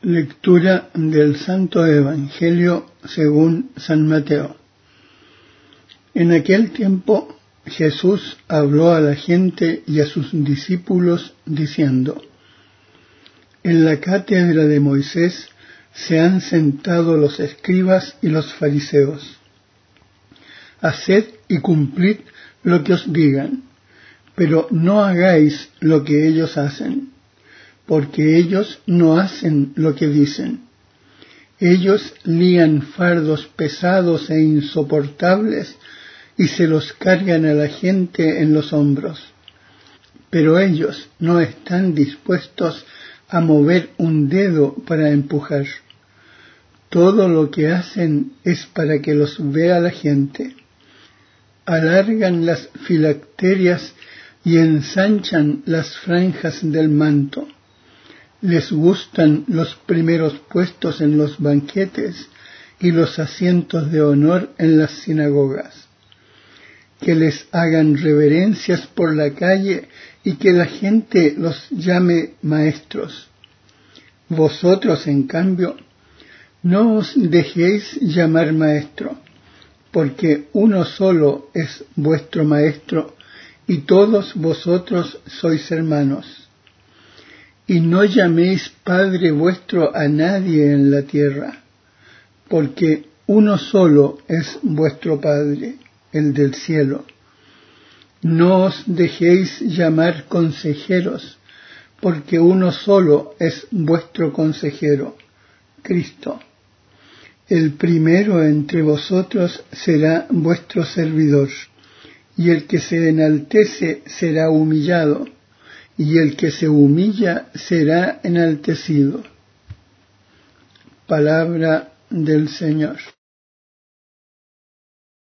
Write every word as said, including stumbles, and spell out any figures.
Lectura del Santo Evangelio según San Mateo. En aquel tiempo Jesús habló a la gente y a sus discípulos diciendo: En la cátedra de Moisés se han sentado los escribas y los fariseos. Haced y cumplid lo que os digan, pero no hagáis lo que ellos hacen, porque ellos no hacen lo que dicen. Ellos lían fardos pesados e insoportables y se los cargan a la gente en los hombros, pero ellos no están dispuestos a mover un dedo para empujar. Todo lo que hacen es para que los vea la gente. Alargan las filacterias y ensanchan las franjas del manto. Les gustan los primeros puestos en los banquetes y los asientos de honor en las sinagogas. Que les hagan reverencias por la calle y que la gente los llame maestros. Vosotros, en cambio, no os dejéis llamar maestro, porque uno solo es vuestro maestro y todos vosotros sois hermanos. Y no llaméis Padre vuestro a nadie en la tierra, porque uno solo es vuestro Padre, el del cielo. No os dejéis llamar consejeros, porque uno solo es vuestro consejero, Cristo. El primero entre vosotros será vuestro servidor, y el que se enaltece será humillado, y el que se humilla será enaltecido. Palabra del Señor.